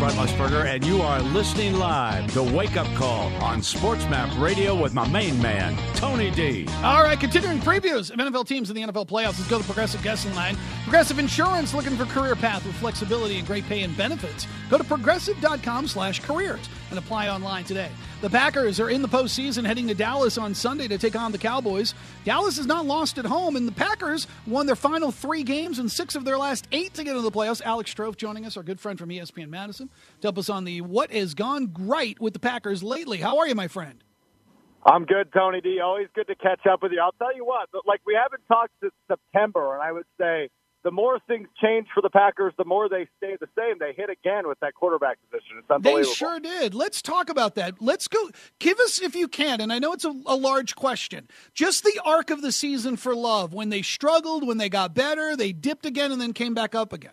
Brett Musburger, and you are listening live to Wake Up Call on SportsMap Radio with my main man, Tony D. All right, continuing previews of NFL teams in the NFL playoffs. Let's go to Progressive Guessing Line. Progressive Insurance, looking for career path with flexibility and great pay and benefits. Go to progressive.com/careers and apply online today. The Packers are in the postseason, heading to Dallas on Sunday to take on the Cowboys. Dallas has not lost at home, and the Packers won their final 3 games and 6 of their last 8 to get into the playoffs. Alex Strofe joining us, our good friend from ESPN Madison, to help us on the what has gone right with the Packers lately. How are you, my friend? I'm good, Tony D. Always good to catch up with you. I'll tell you what, like we haven't talked since September, and I would say the more things change for the Packers, the more they stay the same. They hit again with that quarterback position. It's unbelievable. They sure did. Let's talk about that. Let's go. Give us, if you can, and I know it's a large question, just the arc of the season for Love. When they struggled, when they got better, they dipped again and then came back up again.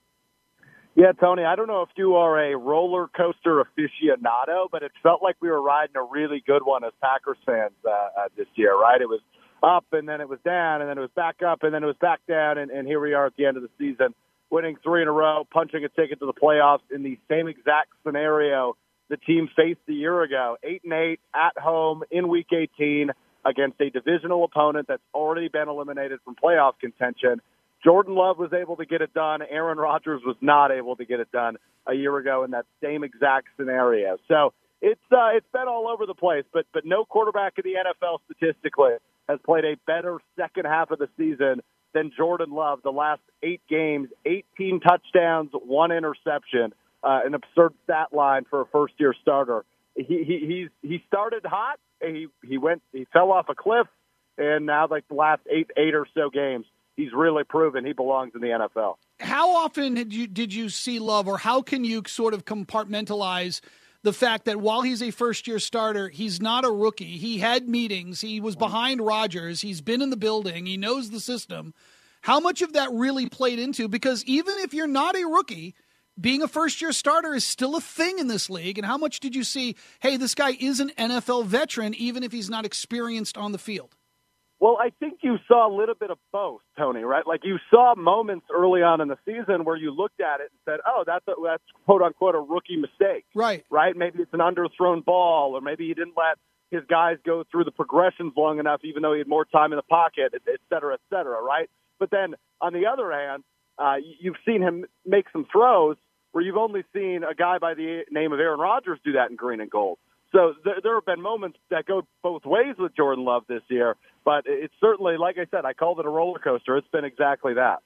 Yeah, Tony, I don't know if you are a roller coaster aficionado, but it felt like we were riding a really good one as Packers fans this year, right? It was up, and then it was down, and then it was back up, and then it was back down, and here we are at the end of the season, winning 3 in a row, punching a ticket to the playoffs in the same exact scenario the team faced a year ago. 8-8 at home in Week 18 against a divisional opponent that's already been eliminated from playoff contention. Jordan Love was able to get it done. Aaron Rodgers was not able to get it done a year ago in that same exact scenario. So it's been all over the place, but no quarterback in the NFL statistically has played a better second half of the season than Jordan Love. The last 8 games, 18 touchdowns, 1 interception, an absurd stat line for a first-year starter. He started hot. He fell off a cliff, and now like the last eight or so games, he's really proven he belongs in the NFL. How often did you see Love, or how can you sort of compartmentalize the fact that while he's a first-year starter, he's not a rookie? He had meetings. He was behind Rodgers. He's been in the building. He knows the system. How much of that really played into? Because even if you're not a rookie, being a first-year starter is still a thing in this league. And how much did you see, hey, this guy is an NFL veteran, even if he's not experienced on the field? Well, I think you saw a little bit of both, Tony, right? Like you saw moments early on in the season where you looked at it and said, oh, that's quote-unquote a rookie mistake. Right. Maybe it's an underthrown ball, or maybe he didn't let his guys go through the progressions long enough, even though he had more time in the pocket, et cetera, right? But then on the other hand, you've seen him make some throws where you've only seen a guy by the name of Aaron Rodgers do that in green and gold. So there have been moments that go both ways with Jordan Love this year, but it's certainly, like I said, I called it a roller coaster. It's been exactly that.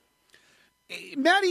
Matt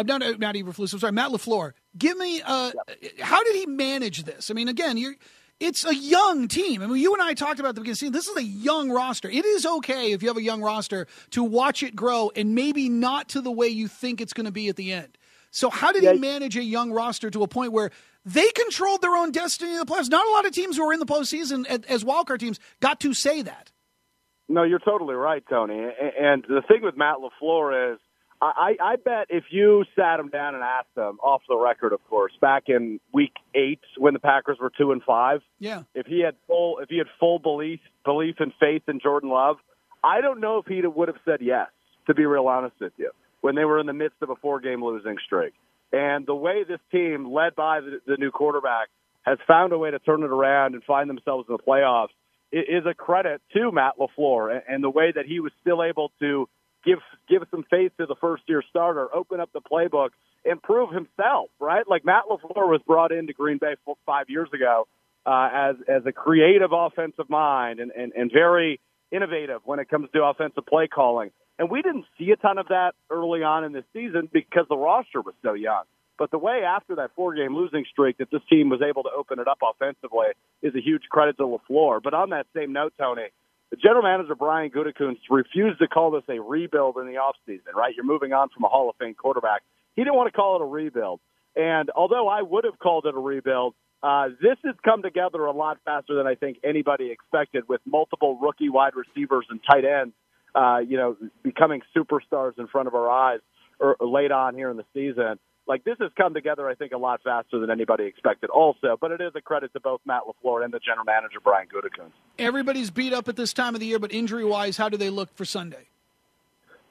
LaFleur, give me how did he manage this? I mean, again, it's a young team. I mean, you and I talked about at the beginning. This is a young roster. It is okay if you have a young roster to watch it grow, and maybe not to the way you think it's going to be at the end. So how did he manage a young roster to a point where they controlled their own destiny in the playoffs? Not a lot of teams who are in the postseason as wildcard teams got to say that. No, you're totally right, Tony. And the thing with Matt LaFleur is, I bet if you sat him down and asked him, off the record, of course, back in Week 8 when the Packers were 2-5, if he had full belief and faith in Jordan Love, I don't know if he would have said yes. To be real honest with you, when they were in the midst of a 4-game losing streak. And the way this team, led by the new quarterback, has found a way to turn it around and find themselves in the playoffs is a credit to Matt LaFleur, and the way that he was still able to give some faith to the first-year starter, open up the playbook, and prove himself, right? Like Matt LaFleur was brought into Green Bay 5 years ago as a creative offensive mind and very innovative when it comes to offensive play calling. And we didn't see a ton of that early on in this season because the roster was so young. But the way after that 4-game losing streak that this team was able to open it up offensively is a huge credit to LaFleur. But on that same note, Tony, the general manager, Brian Gutekunst, refused to call this a rebuild in the offseason, right? You're moving on from a Hall of Fame quarterback. He didn't want to call it a rebuild. And although I would have called it a rebuild, this has come together a lot faster than I think anybody expected, with multiple rookie wide receivers and tight ends, becoming superstars in front of our eyes or late on here in the season. Like, this has come together, I think, a lot faster than anybody expected also. But it is a credit to both Matt LaFleur and the general manager, Brian Gutekunst. Everybody's beat up at this time of the year, but injury-wise, how do they look for Sunday?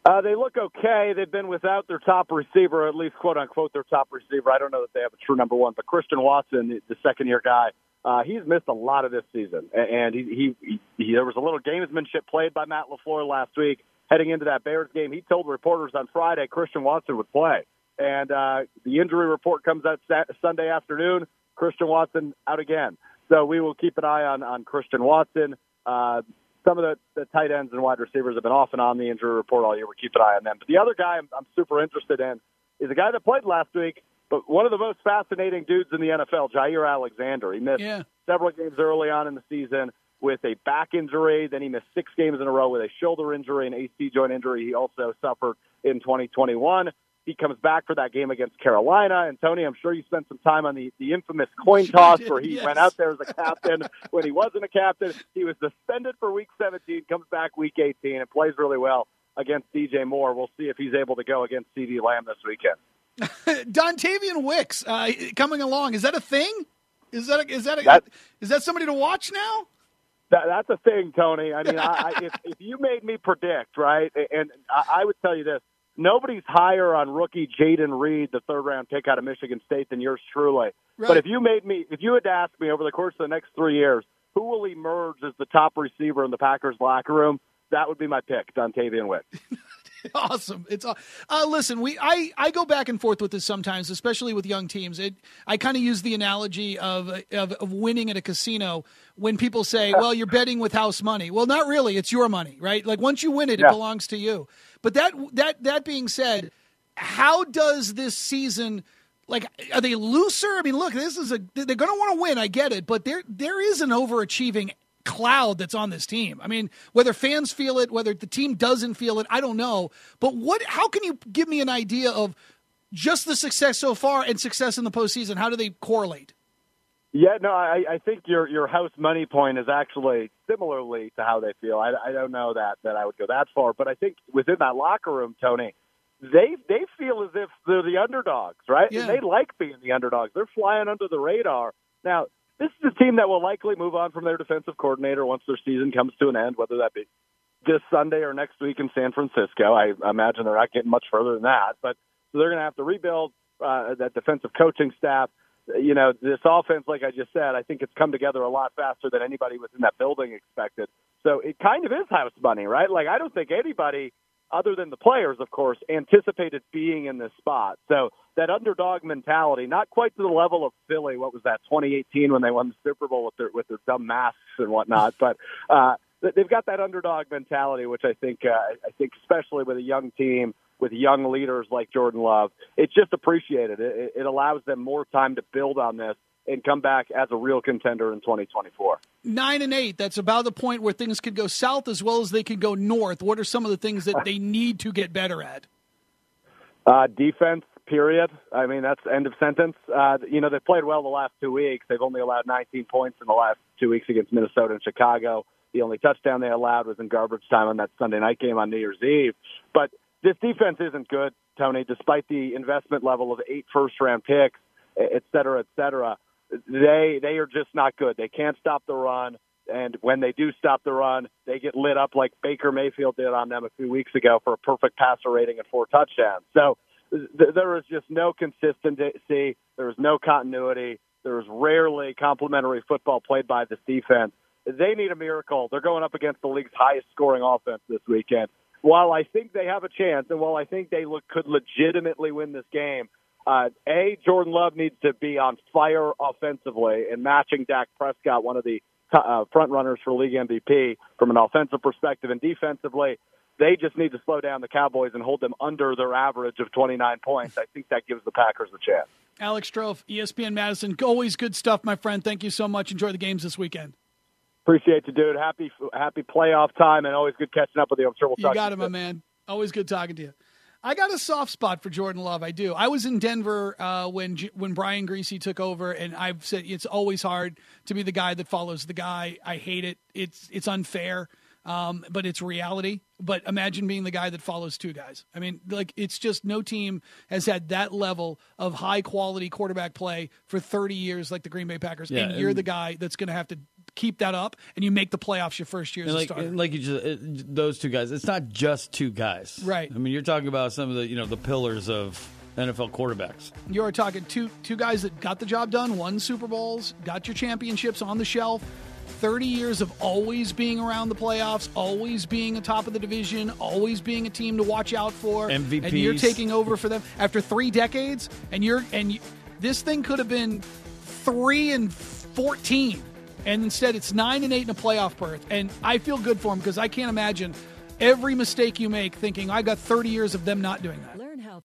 They look okay. They've been without their top receiver, at least quote-unquote their top receiver. I don't know that they have a true number one, but Christian Watson, the second-year guy, he's missed a lot of this season. And he there was a little gamesmanship played by Matt LaFleur last week. Heading into that Bears game, he told reporters on Friday Christian Watson would play. And the injury report comes out Sunday afternoon. Christian Watson out again. So we will keep an eye on Christian Watson. Some of the tight ends and wide receivers have been off and on the injury report all year. We'll keep an eye on them. But the other guy I'm super interested in is a guy that played last week, but one of the most fascinating dudes in the NFL, Jair Alexander. He missed several games early on in the season with a back injury. Then he missed 6 games in a row with a shoulder injury and AC joint injury he also suffered in 2021. He comes back for that game against Carolina. And, Tony, I'm sure you spent some time on the infamous coin toss where he went out there as a captain when he wasn't a captain. He was suspended for Week 17, comes back Week 18, and plays really well against DJ Moore. We'll see if he's able to go against CeeDee Lamb this weekend. Dontavian Wicks coming along. Is that a thing? Is that somebody to watch now? That's a thing, Tony. I mean, if you made me predict, right, and I would tell you this, nobody's higher on rookie Jaden Reed, the third-round pick out of Michigan State, than yours truly. Right. But if you had to ask me over the course of the next 3 years, who will emerge as the top receiver in the Packers locker room, that would be my pick, Dontavian Wicks. Awesome. Listen, I go back and forth with this sometimes, especially with young teams. I kind of use the analogy of winning at a casino when people say, well, you're betting with house money. Well, not really. It's your money, right? Like once you win it, it belongs to you. But that being said, how does this season, like, are they looser? I mean, look, they're going to want to win. I get it. But there is an overachieving cloud that's on this team. I mean, whether fans feel it, whether the team doesn't feel it, I don't know. But how can you give me an idea of just the success so far and success in the postseason? How do they correlate? Yeah, no, I think your house money point is actually similarly to how they feel. I don't know that I would go that far, but I think within that locker room, Tony, they feel as if they're the underdogs, right? Yeah. And they like being the underdogs. They're flying under the radar. Now, this is a team that will likely move on from their defensive coordinator once their season comes to an end, whether that be this Sunday or next week in San Francisco. I imagine they're not getting much further than that. But so they're going to have to rebuild that defensive coaching staff. You know, this offense, like I just said, I think it's come together a lot faster than anybody within that building expected. So it kind of is house money, right? Like I don't think anybody, other than the players, of course, anticipated being in this spot. So that underdog mentality, not quite to the level of Philly. What was that, 2018 when they won the Super Bowl with their dumb masks and whatnot? But they've got that underdog mentality, which I think especially with a young team, with young leaders like Jordan Love, it's just appreciated. It allows them more time to build on this and come back as a real contender in 2024. 9-8. That's about the point where things could go south as well as they could go north. What are some of the things that they need to get better at? Defense, period. I mean, that's end of sentence. They played well the last 2 weeks. They've only allowed 19 points in the last 2 weeks against Minnesota and Chicago. The only touchdown they allowed was in garbage time on that Sunday night game on New Year's Eve. But this defense isn't good, Tony, despite the investment level of 8 first-round picks, et cetera, et cetera. They are just not good. They can't stop the run, and when they do stop the run, they get lit up like Baker Mayfield did on them a few weeks ago for a perfect passer rating and 4 touchdowns. So there is just no consistency. There is no continuity. There is rarely complimentary football played by this defense. They need a miracle. They're going up against the league's highest-scoring offense this weekend. While I think they have a chance, and while I think they could legitimately win this game, Jordan Love needs to be on fire offensively and matching Dak Prescott, one of the front runners for league MVP from an offensive perspective, and defensively, they just need to slow down the Cowboys and hold them under their average of 29 points. I think that gives the Packers a chance. Alex Strofe, ESPN Madison. Always good stuff, my friend. Thank you so much. Enjoy the games this weekend. Appreciate you, dude. Happy playoff time, and always good catching up with you. I'm sure we'll talk. You got it, my man. Always good talking to you. I got a soft spot for Jordan Love. I do. I was in Denver when Brian Griese took over, and I've said it's always hard to be the guy that follows the guy. I hate it. It's unfair, but it's reality. But imagine being the guy that follows 2 guys. I mean, like, it's just no team has had that level of high-quality quarterback play for 30 years like the Green Bay Packers, and you're the guy that's going to have to keep that up, and you make the playoffs your first year as a starter. Like you just those two guys. It's not just two guys, right? I mean, you're talking about some of the the pillars of NFL quarterbacks. You're talking two guys that got the job done, won Super Bowls, got your championships on the shelf. 30 years of always being around the playoffs, always being atop of the division, always being a team to watch out for. MVPs. And you're taking over for them after 3 decades. This thing could have been 3-14, and instead it's 9-8 in a playoff berth. And I feel good for them because I can't imagine every mistake you make thinking I got 30 years of them not doing that.